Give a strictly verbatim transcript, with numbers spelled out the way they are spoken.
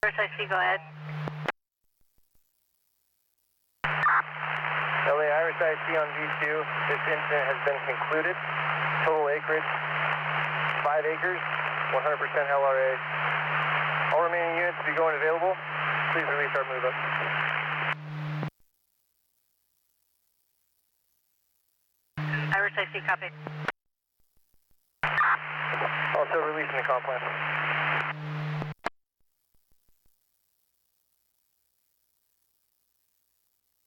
First I see, go ahead. L A Iris I C on V two. This incident has been concluded. Total acreage, five acres, one hundred percent L R A. All remaining units to be going available. Please release our move up. Iris I C, copy. Also releasing the comp plan.